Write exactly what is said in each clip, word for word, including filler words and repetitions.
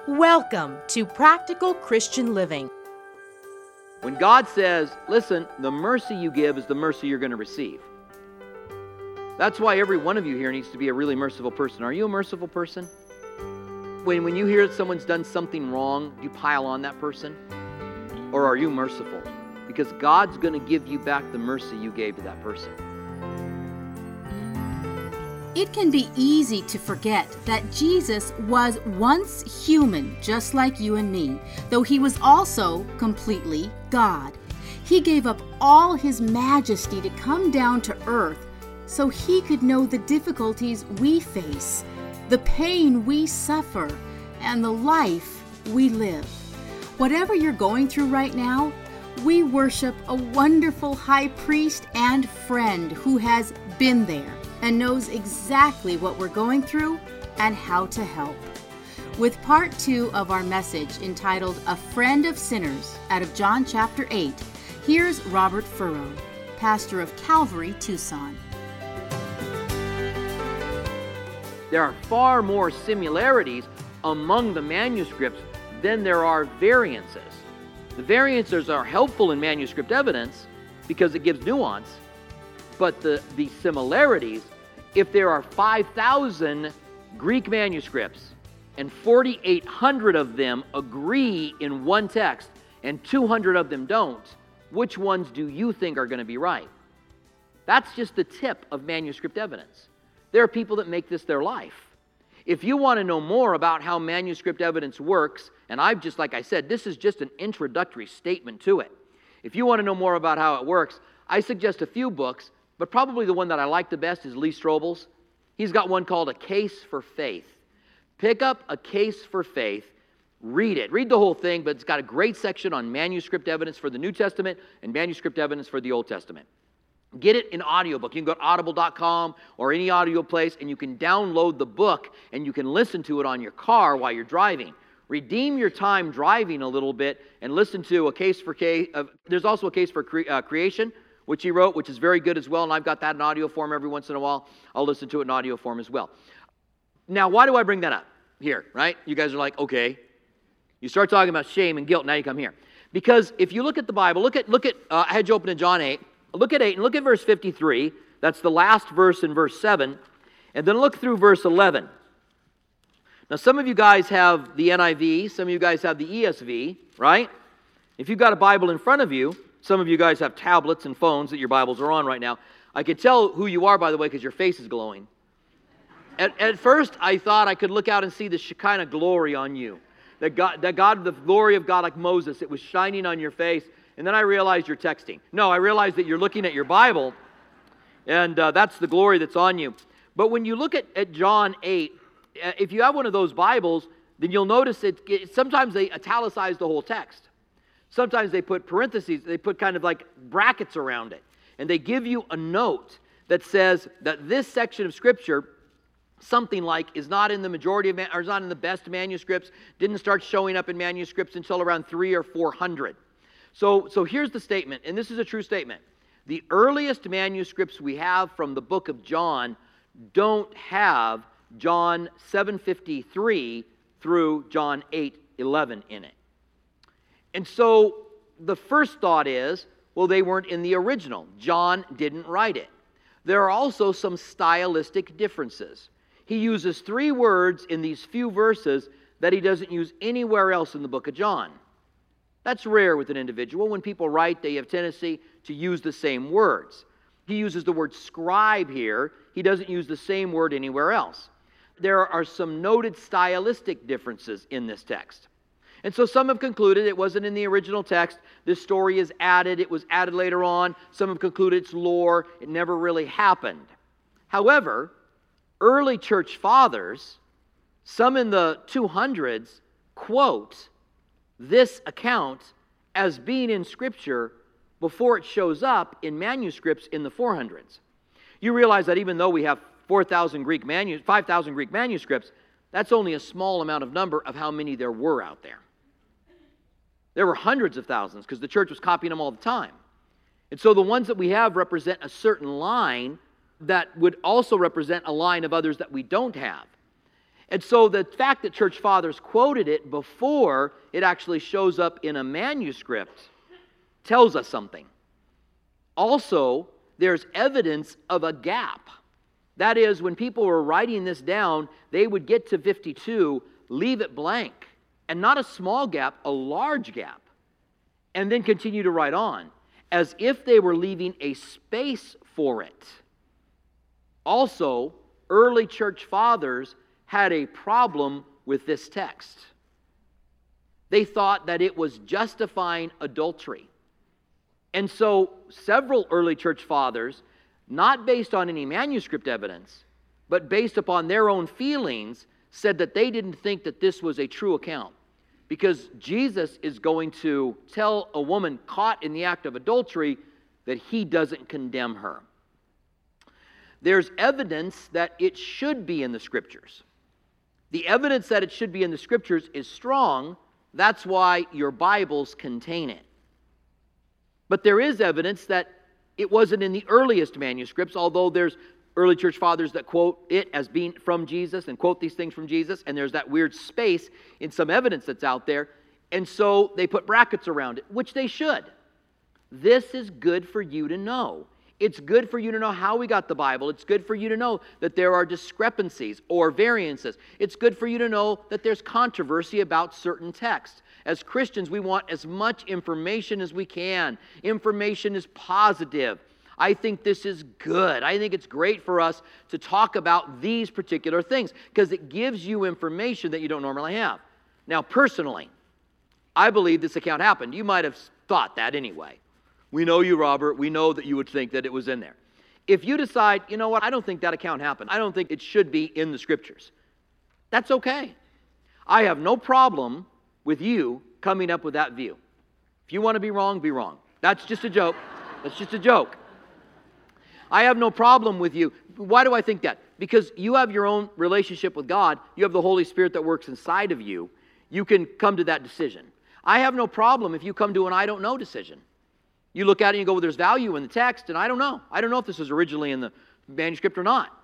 Welcome to Practical Christian Living. When God says, listen, the mercy you give is the mercy you're going to receive. That's why every one of you here needs to be a really merciful person. Are you a merciful person? When, when you hear that someone's done something wrong, do you pile on that person? Or are you merciful? Because God's going to give you back the mercy you gave to that person. It can be easy to forget that Jesus was once human, just like you and me, though he was also completely God. He gave up all his majesty to come down to earth so he could know the difficulties we face, the pain we suffer, and the life we live. Whatever you're going through right now, we worship a wonderful high priest and friend who has been there and knows exactly what we're going through and how to help. With part two of our message entitled A Friend of Sinners out of John chapter eight, here's Robert Furrow, pastor of Calvary, Tucson. There are far more similarities among the manuscripts than there are variances. The variances are helpful in manuscript evidence because it gives nuance, but the, the similarities, if there are five thousand Greek manuscripts and forty-eight hundred of them agree in one text and two hundred of them don't, which ones do you think are going to be right? That's just the tip of manuscript evidence. There are people that make this their life. If you want to know more about how manuscript evidence works, and I've just, like I said, this is just an introductory statement to it. If you want to know more about how it works, I suggest a few books, but probably the one that I like the best is Lee Strobel's. He's got one called A Case for Faith. Pick up A Case for Faith, read it. Read the whole thing, but it's got a great section on manuscript evidence for the New Testament and manuscript evidence for the Old Testament. Get it in audiobook. You can go to audible dot com or any audio place, and you can download the book, and you can listen to it on your car while you're driving. Redeem your time driving a little bit and listen to A Case for Case. Uh, there's also A Case for cre- uh, Creation, which he wrote, which is very good as well, and I've got that in audio form every once in a while. I'll listen to it in audio form as well. Now, why do I bring that up here, right? You guys are like, okay. You start talking about shame and guilt, now you come here. Because if you look at the Bible, look at, look at uh, I had you open in John eight, look at eight, and look at verse fifty-three. That's the last verse in verse seven. And then look through verse eleven. Now, some of you guys have the N I V, some of you guys have the E S V, right? If you've got a Bible in front of you, some of you guys have tablets and phones that your Bibles are on right now. I could tell who you are, by the way, because your face is glowing. At, at first, I thought I could look out and see the Shekinah glory on you. That God, that God, the glory of God like Moses, it was shining on your face. And then I realized you're texting. No, I realized that you're looking at your Bible, and uh, that's the glory that's on you. But when you look at, at John eight, if you have one of those Bibles, then you'll notice it, it sometimes they italicize the whole text. Sometimes they put parentheses, they put kind of like brackets around it. And they give you a note that says that this section of Scripture, something like, is not in the majority of, or is not in the best manuscripts, didn't start showing up in manuscripts until around three or four hundred. So, so here's the statement, and this is a true statement. The earliest manuscripts we have from the book of John don't have John seven fifty-three through John eight eleven in it. And so the first thought is, well, they weren't in the original. John didn't write it. There are also some stylistic differences. He uses three words in these few verses that he doesn't use anywhere else in the book of John. That's rare with an individual. When people write, they have tendency to use the same words. He uses the word scribe here. He doesn't use the same word anywhere else. There are some noted stylistic differences in this text. And so some have concluded it wasn't in the original text. This story is added. It was added later on. Some have concluded it's lore. It never really happened. However, early church fathers, some in the two hundreds, quote this account as being in Scripture before it shows up in manuscripts in the four hundreds. You realize that even though we have four thousand Greek manu- five thousand Greek manuscripts, that's only a small amount of number of how many there were out there. There were hundreds of thousands because the church was copying them all the time. And so the ones that we have represent a certain line that would also represent a line of others that we don't have. And so the fact that church fathers quoted it before it actually shows up in a manuscript tells us something. Also, there's evidence of a gap. That is, when people were writing this down, they would get to fifty-two, leave it blank, and not a small gap, a large gap, and then continue to write on, as if they were leaving a space for it. Also, early church fathers had a problem with this text. They thought that it was justifying adultery. And so several early church fathers, not based on any manuscript evidence, but based upon their own feelings, said that they didn't think that this was a true account. Because Jesus is going to tell a woman caught in the act of adultery that he doesn't condemn her. There's evidence that it should be in the Scriptures. The evidence that it should be in the Scriptures is strong. That's why your Bibles contain it. But there is evidence that it wasn't in the earliest manuscripts, although there's early church fathers that quote it as being from Jesus and quote these things from Jesus, and there's that weird space in some evidence that's out there, and so they put brackets around it, which they should. This is good for you to know. It's good for you to know how we got the Bible. It's good for you to know that there are discrepancies or variances. It's good for you to know that there's controversy about certain texts. As Christians, we want as much information as we can. Information is positive. I think this is good. I think it's great for us to talk about these particular things because it gives you information that you don't normally have. Now, personally, I believe this account happened. You might have thought that anyway. We know you, Robert. We know that you would think that it was in there. If you decide, you know what, I don't think that account happened. I don't think it should be in the Scriptures. That's okay. I have no problem with you coming up with that view. If you want to be wrong, be wrong. That's just a joke. That's just a joke. I have no problem with you. Why do I think that? Because you have your own relationship with God. You have the Holy Spirit that works inside of you. You can come to that decision. I have no problem if you come to an I don't know decision. You look at it and you go, well, there's value in the text, and I don't know. I don't know if this was originally in the manuscript or not.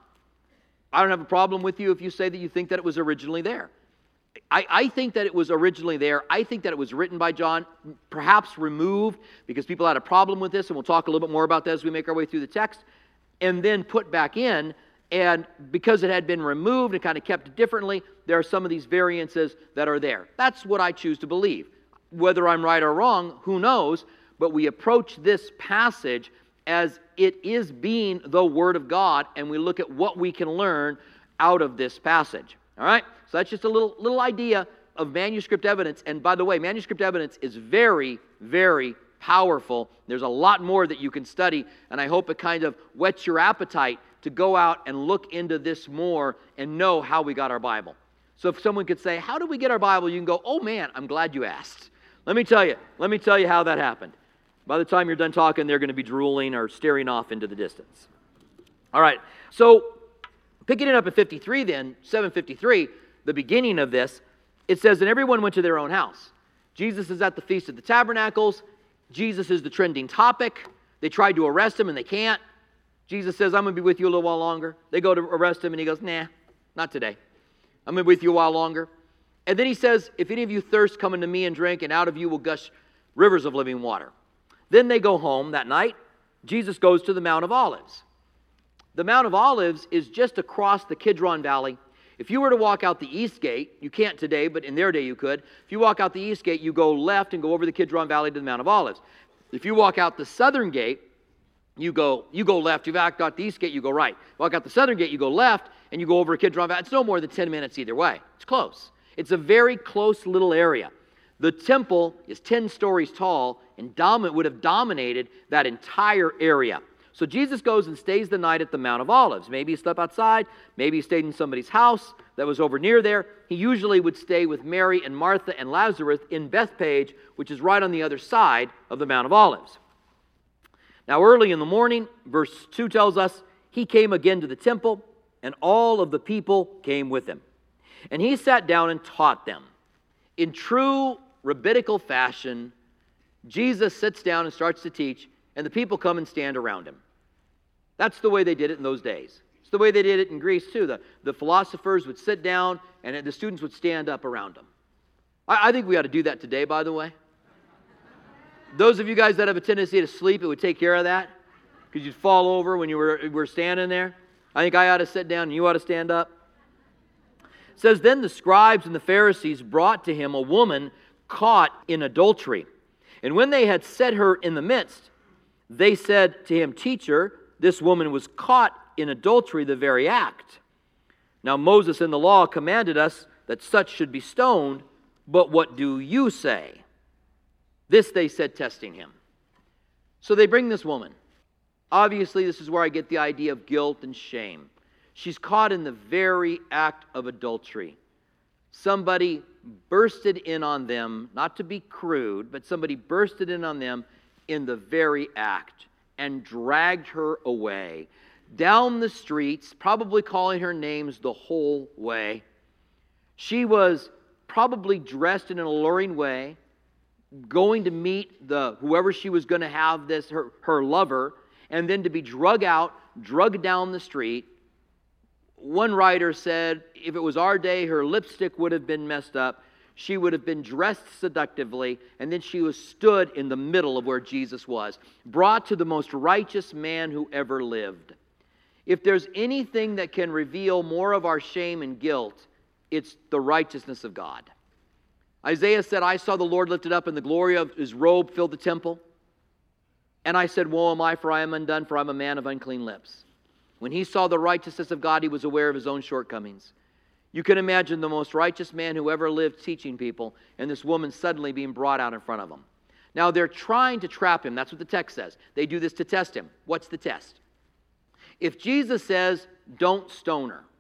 I don't have a problem with you if you say that you think that it was originally there. I, I think that it was originally there. I think that it was written by John, perhaps removed because people had a problem with this, and we'll talk a little bit more about that as we make our way through the text, and then put back in, and because it had been removed and kind of kept differently, there are some of these variances that are there. That's what I choose to believe. Whether I'm right or wrong, who knows? But we approach this passage as it is being the Word of God, and we look at what we can learn out of this passage. All right? So that's just a little, little idea of manuscript evidence. And by the way, manuscript evidence is very, very powerful. There's a lot more that you can study, and I hope it kind of whets your appetite to go out and look into this more and know how we got our Bible. So if someone could say, how did we get our Bible? You can go, oh man, I'm glad you asked. Let me tell you. Let me tell you how that happened. By the time you're done talking, they're going to be drooling or staring off into the distance. All right, so picking it up at fifty-three then, seven fifty-three, the beginning of this, it says, and everyone went to their own house. Jesus is at the Feast of the Tabernacles. Jesus is the trending topic. They tried to arrest him and they can't. Jesus says, I'm going to be with you a little while longer. They go to arrest him and he goes, nah, not today. I'm going to be with you a while longer. And then he says, if any of you thirst, come unto me and drink, and out of you will gush rivers of living water. Then they go home that night. Jesus goes to the Mount of Olives. The Mount of Olives is just across the Kidron Valley. If you were to walk out the east gate, you can't today, but in their day you could. If you walk out the east gate, you go left and go over the Kidron Valley to the Mount of Olives. If you walk out the southern gate, you go you go left. If you walk out the east gate, you go right. Walk out the southern gate, you go left, and you go over Kidron Valley. It's no more than ten minutes either way. It's close. It's a very close little area. The temple is ten stories tall, and dominant would have dominated that entire area. So Jesus goes and stays the night at the Mount of Olives. Maybe he slept outside. Maybe he stayed in somebody's house that was over near there. He usually would stay with Mary and Martha and Lazarus in Bethpage, which is right on the other side of the Mount of Olives. Now early in the morning, verse two tells us, he came again to the temple, and all of the people came with him. And he sat down and taught them. In true rabbinical fashion, Jesus sits down and starts to teach, and the people come and stand around him. That's the way they did it in those days. It's the way they did it in Greece too. The, the philosophers would sit down and the students would stand up around them. I, I think we ought to do that today, by the way. Those of you guys that have a tendency to sleep, it would take care of that. Because you'd fall over when you were, were standing there. I think I ought to sit down and you ought to stand up. It says, then the scribes and the Pharisees brought to him a woman caught in adultery. And when they had set her in the midst, they said to him, Teacher, this woman was caught in adultery, the very act. Now Moses in the law commanded us that such should be stoned, but what do you say? This they said, testing him. So they bring this woman. Obviously, this is where I get the idea of guilt and shame. She's caught in the very act of adultery. Somebody bursted in on them, not to be crude, but somebody bursted in on them in the very act and dragged her away down the streets, probably calling her names the whole way. She was probably dressed in an alluring way, going to meet the whoever she was going to have this her, her lover, and then to be drug out, drugged down the street. One writer said, if it was our day, her lipstick would have been messed up. She would have been dressed seductively, and then she was stood in the middle of where Jesus was, brought to the most righteous man who ever lived. If there's anything that can reveal more of our shame and guilt, it's the righteousness of God. Isaiah said, I saw the Lord lifted up, and the glory of his robe filled the temple. And I said, woe am I, for I am undone, for I'm a man of unclean lips. When he saw the righteousness of God, he was aware of his own shortcomings. You can imagine the most righteous man who ever lived teaching people, and this woman suddenly being brought out in front of him. Now, they're trying to trap him. That's what the text says. They do this to test him. What's the test? If Jesus says, don't stone her,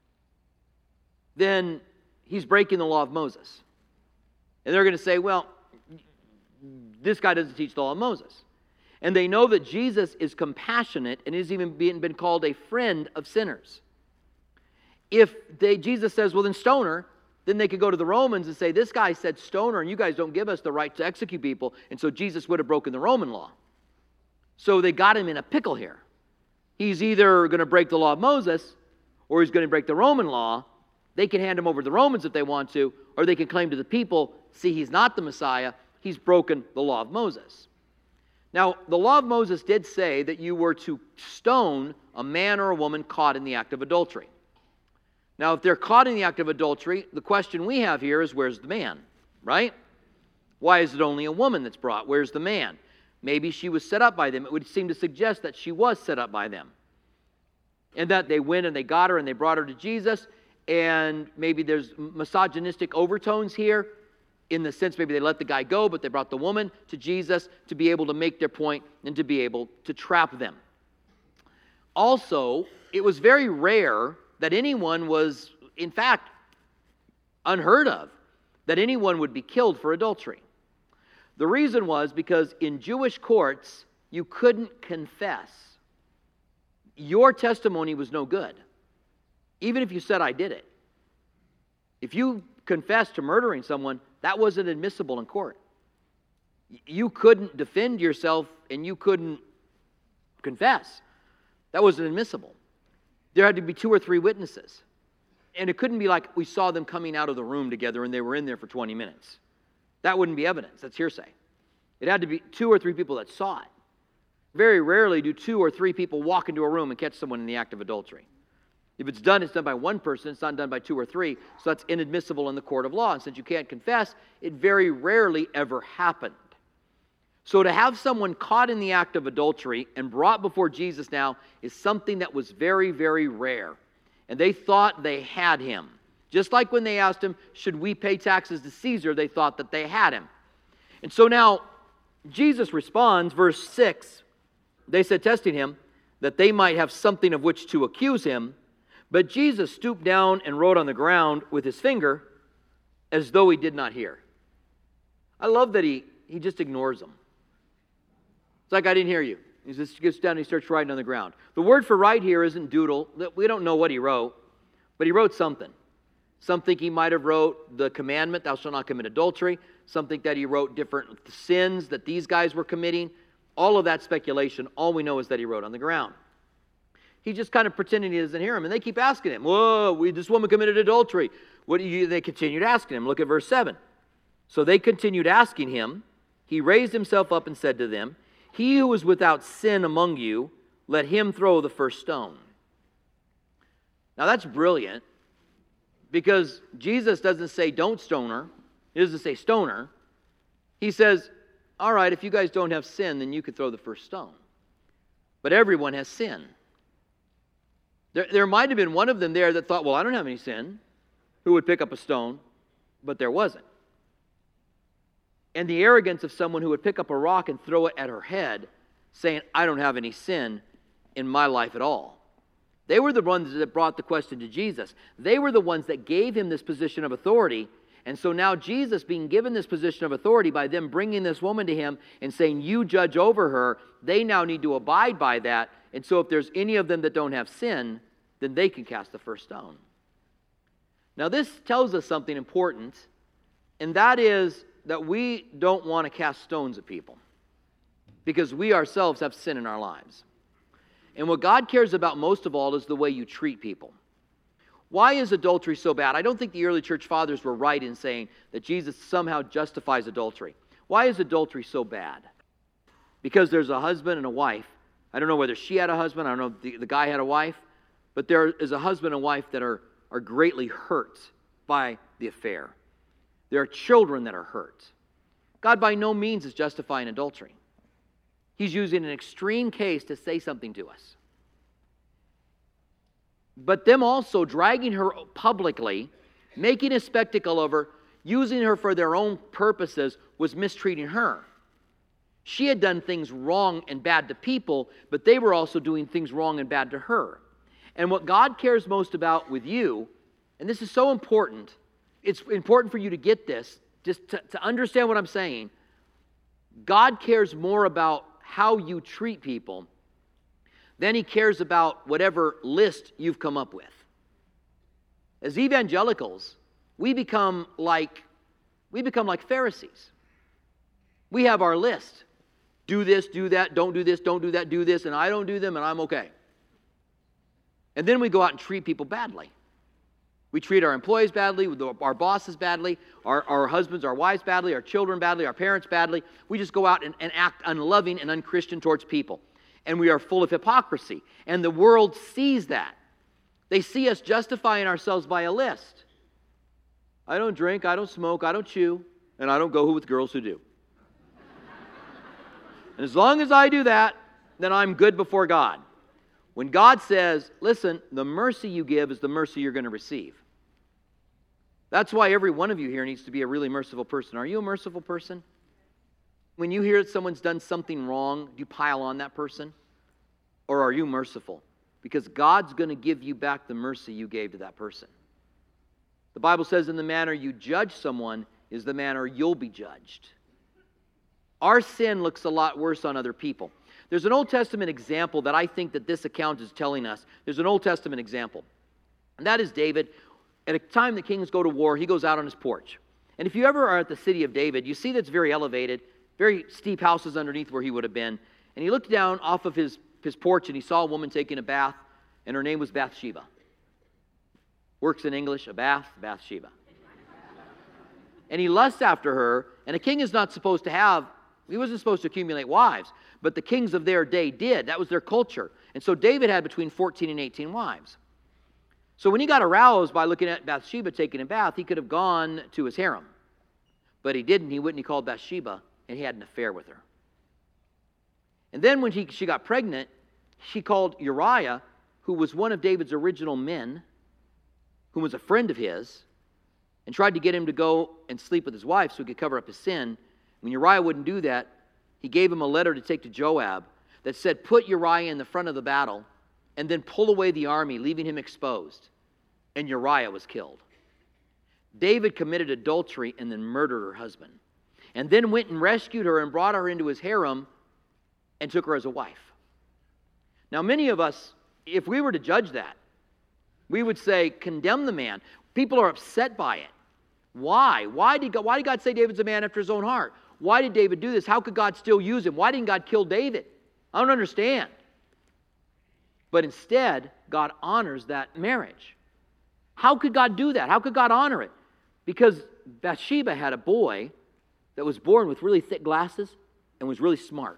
then he's breaking the law of Moses. And they're going to say, well, this guy doesn't teach the law of Moses. And they know that Jesus is compassionate and has even been, been called a friend of sinners. If they, Jesus says, well, then stone her, then they could go to the Romans and say, this guy said stone her, and you guys don't give us the right to execute people. And so Jesus would have broken the Roman law. So they got him in a pickle here. He's either going to break the law of Moses or he's going to break the Roman law. They can hand him over to the Romans if they want to, or they can claim to the people, see, he's not the Messiah. He's broken the law of Moses. Now, the law of Moses did say that you were to stone a man or a woman caught in the act of adultery. Now, if they're caught in the act of adultery, the question we have here is, where's the man, right? Why is it only a woman that's brought? Where's the man? Maybe she was set up by them. It would seem to suggest that she was set up by them. And that they went and they got her and they brought her to Jesus, and maybe there's misogynistic overtones here, in the sense maybe they let the guy go, but they brought the woman to Jesus to be able to make their point and to be able to trap them. Also, it was very rare that anyone was, in fact, unheard of, that anyone would be killed for adultery. The reason was because in Jewish courts, you couldn't confess. Your testimony was no good, even if you said, I did it. If you confessed to murdering someone, that wasn't admissible in court. You couldn't defend yourself and you couldn't confess. That wasn't admissible. There had to be two or three witnesses. And it couldn't be like we saw them coming out of the room together and they were in there for twenty minutes. That wouldn't be evidence. That's hearsay. It had to be two or three people that saw it. Very rarely do two or three people walk into a room and catch someone in the act of adultery. If it's done, it's done by one person. It's not done by two or three. So that's inadmissible in the court of law. And since you can't confess, it very rarely ever happened. So to have someone caught in the act of adultery and brought before Jesus now is something that was very, very rare. And they thought they had him. Just like when they asked him, should we pay taxes to Caesar, they thought that they had him. And so now Jesus responds, verse six, they said, testing him, that they might have something of which to accuse him. But Jesus stooped down and wrote on the ground with his finger as though he did not hear. I love that he, he just ignores them. It's like, I didn't hear you. He just gets down and he starts writing on the ground. The word for write here isn't doodle. We don't know what he wrote, but he wrote something. Some think he might have wrote the commandment, thou shalt not commit adultery. Some think that he wrote different sins that these guys were committing. All of that speculation, all we know is that he wrote on the ground. He's just kind of pretending he doesn't hear him. And they keep asking him, whoa, we, this woman committed adultery. What do you, they continued asking him. Look at verse seven. So they continued asking him. He raised himself up and said to them, he who is without sin among you, let him throw the first stone. Now that's brilliant, because Jesus doesn't say don't stone her. He doesn't say stone her. He says, all right, if you guys don't have sin, then you could throw the first stone. But everyone has sin. There, there might have been one of them there that thought, well, I don't have any sin, who would pick up a stone, but there wasn't. And the arrogance of someone who would pick up a rock and throw it at her head, saying, I don't have any sin in my life at all. They were the ones that brought the question to Jesus. They were the ones that gave him this position of authority. And so now Jesus, being given this position of authority by them bringing this woman to him and saying, you judge over her, they now need to abide by that. And so if there's any of them that don't have sin, then they can cast the first stone. Now this tells us something important, and that is that we don't want to cast stones at people, because we ourselves have sin in our lives. And what God cares about most of all is the way you treat people. Why is adultery so bad? I don't think the early church fathers were right in saying that Jesus somehow justifies adultery. Why is adultery so bad? Because there's a husband and a wife. I don't know whether she had a husband, I don't know if the, the guy had a wife, but there is a husband and wife that are, are greatly hurt by the affair. There are children that are hurt. God by no means is justifying adultery. He's using an extreme case to say something to us. But them also dragging her publicly, making a spectacle of her, using her for their own purposes, was mistreating her. She had done things wrong and bad to people, but they were also doing things wrong and bad to her. And what God cares most about with you, and this is so important, it's important for you to get this, just to, to understand what I'm saying. God cares more about how you treat people than he cares about whatever list you've come up with. As evangelicals, we become like we become like Pharisees. We have our list. Do this, do that, don't do this, don't do that, do this, and I don't do them, and I'm okay. And then we go out and treat people badly. We treat our employees badly, our bosses badly, our, our husbands, our wives badly, our children badly, our parents badly. We just go out and, and act unloving and unchristian towards people. And we are full of hypocrisy. And the world sees that. They see us justifying ourselves by a list. I don't drink, I don't smoke, I don't chew, and I don't go with girls who do. And as long as I do that, then I'm good before God. When God says, listen, the mercy you give is the mercy you're going to receive. That's why every one of you here needs to be a really merciful person. Are you a merciful person? When you hear that someone's done something wrong, do you pile on that person? Or are you merciful? Because God's going to give you back the mercy you gave to that person. The Bible says in the manner you judge someone is the manner you'll be judged. Our sin looks a lot worse on other people. There's an Old Testament example that I think that this account is telling us. There's an Old Testament example. And that is David. At a time the kings go to war, he goes out on his porch. And if you ever are at the city of David, you see that it's very elevated, very steep houses underneath where he would have been. And he looked down off of his, his porch and he saw a woman taking a bath, and her name was Bathsheba. Works in English, a bath, Bathsheba. And he lusts after her, and a king is not supposed to have, he wasn't supposed to accumulate wives, but the kings of their day did. That was their culture. And so David had between fourteen and eighteen wives. So when he got aroused by looking at Bathsheba taking a bath, he could have gone to his harem. But he didn't. He went and he called Bathsheba, and he had an affair with her. And then when he, she got pregnant, she called Uriah, who was one of David's original men, who was a friend of his, and tried to get him to go and sleep with his wife so he could cover up his sin. When Uriah wouldn't do that, he gave him a letter to take to Joab that said, put Uriah in the front of the battle and then pull away the army, leaving him exposed. And Uriah was killed. David committed adultery and then murdered her husband. And then went and rescued her and brought her into his harem and took her as a wife. Now many of us, if we were to judge that, we would say, condemn the man. People are upset by it. Why? Why did God, why did God say David's a man after his own heart? Why did David do this? How could God still use him? Why didn't God kill David? I don't understand. But instead, God honors that marriage. How could God do that? How could God honor it? Because Bathsheba had a boy that was born with really thick glasses and was really smart.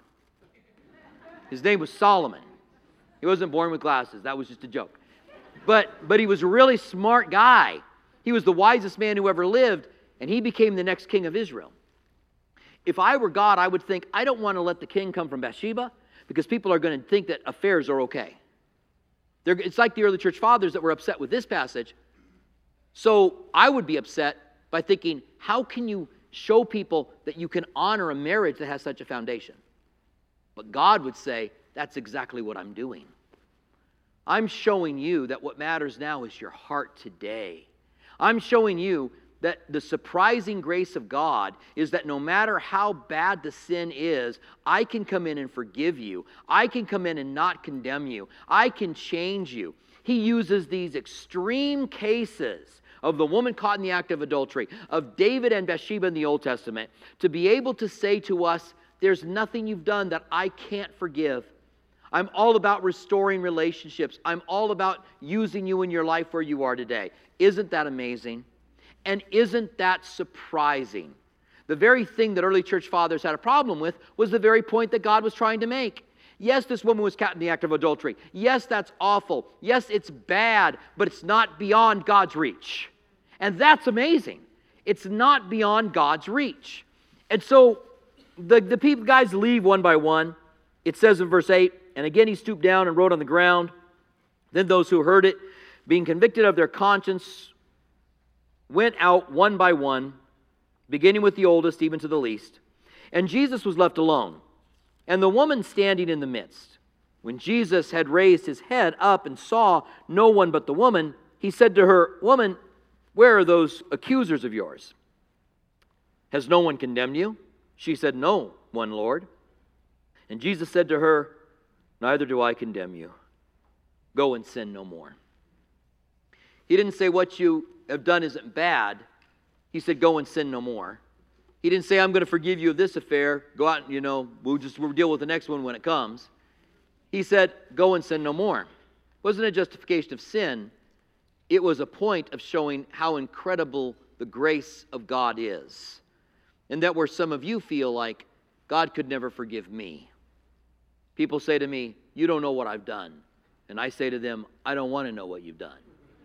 His name was Solomon. He wasn't born with glasses. That was just a joke. But, but he was a really smart guy. He was the wisest man who ever lived, and he became the next king of Israel. If I were God, I would think, I don't want to let the king come from Bathsheba because people are going to think that affairs are okay. They're, it's like the early church fathers that were upset with this passage. So I would be upset by thinking, how can you show people that you can honor a marriage that has such a foundation? But God would say, that's exactly what I'm doing. I'm showing you that what matters now is your heart today. I'm showing you that the surprising grace of God is that no matter how bad the sin is, I can come in and forgive you. I can come in and not condemn you. I can change you. He uses these extreme cases of the woman caught in the act of adultery, of David and Bathsheba in the Old Testament, to be able to say to us, there's nothing you've done that I can't forgive. I'm all about restoring relationships. I'm all about using you in your life where you are today. Isn't that amazing? And isn't that surprising? The very thing that early church fathers had a problem with was the very point that God was trying to make. Yes, this woman was caught in the act of adultery. Yes, that's awful. Yes, it's bad, but it's not beyond God's reach. And that's amazing. It's not beyond God's reach. And so the, the people, guys leave one by one. It says in verse eight, and again he stooped down and wrote on the ground. Then those who heard it, being convicted of their conscience, went out one by one, beginning with the oldest even to the least. And Jesus was left alone, and the woman standing in the midst. When Jesus had raised his head up and saw no one but the woman, he said to her, Woman, where are those accusers of yours? Has no one condemned you? She said, No one, Lord. And Jesus said to her, Neither do I condemn you. Go and sin no more. He didn't say what you have done isn't bad. He said, go and sin no more. He didn't say, I'm going to forgive you of this affair. Go out and, you know, we'll just we'll deal with the next one when it comes. He said, go and sin no more. It wasn't a justification of sin. It was a point of showing how incredible the grace of God is. And that where some of you feel like, God could never forgive me. People say to me, you don't know what I've done. And I say to them, I don't want to know what you've done.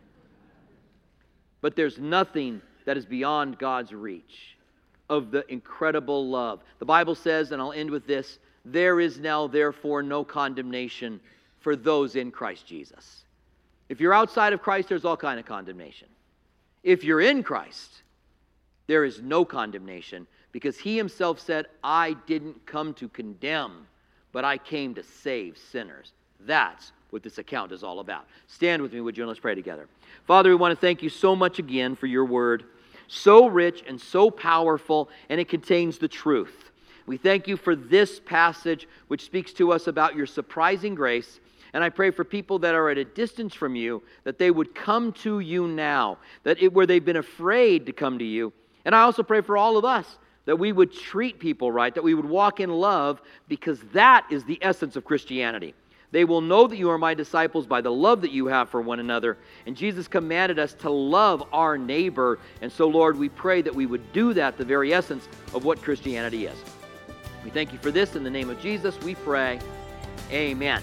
But there's nothing that is beyond God's reach of the incredible love. The Bible says, and I'll end with this, there is now therefore no condemnation for those in Christ Jesus. If you're outside of Christ, there's all kind of condemnation. If you're in Christ, there is no condemnation because he himself said, I didn't come to condemn, but I came to save sinners. That's what this account is all about. Stand with me, would you, and let's pray together. Father, we want to thank you so much again for your word, so rich and so powerful, and it contains the truth. We thank you for this passage, which speaks to us about your surprising grace, and I pray for people that are at a distance from you, that they would come to you now, that it, where they've been afraid to come to you. And I also pray for all of us, that we would treat people right, that we would walk in love, because that is the essence of Christianity. They will know that you are my disciples by the love that you have for one another. And Jesus commanded us to love our neighbor. And so, Lord, we pray that we would do that, the very essence of what Christianity is. We thank you for this. In the name of Jesus, we pray. Amen.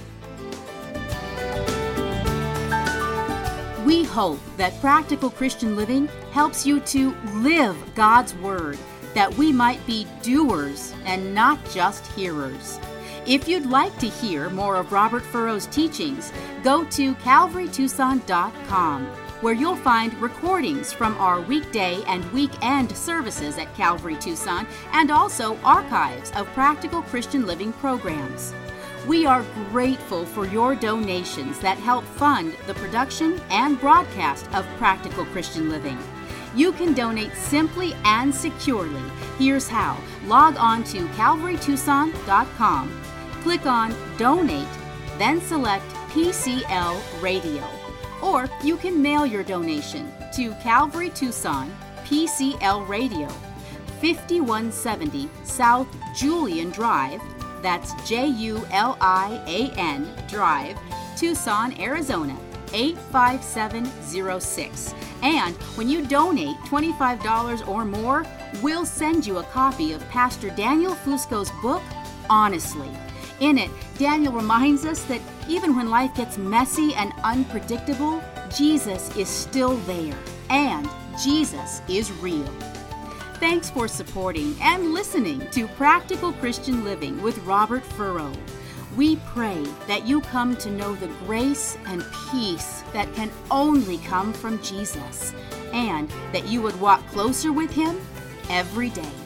We hope that Practical Christian Living helps you to live God's Word, that we might be doers and not just hearers. If you'd like to hear more of Robert Furrow's teachings, go to calvary tucson dot com, where you'll find recordings from our weekday and weekend services at Calvary Tucson, and also archives of Practical Christian Living programs. We are grateful for your donations that help fund the production and broadcast of Practical Christian Living. You can donate simply and securely. Here's how. Log on to calvary tucson dot com. Click on Donate, then select P C L Radio. Or you can mail your donation to Calvary Tucson, P C L Radio, fifty-one seventy South Julian Drive, that's J U L I A N Drive, Tucson, Arizona, eight five seven zero six. And when you donate twenty-five dollars or more, we'll send you a copy of Pastor Daniel Fusco's book, Honestly. In it, Daniel reminds us that even when life gets messy and unpredictable, Jesus is still there, and Jesus is real. Thanks for supporting and listening to Practical Christian Living with Robert Furrow. We pray that you come to know the grace and peace that can only come from Jesus, and that you would walk closer with Him every day.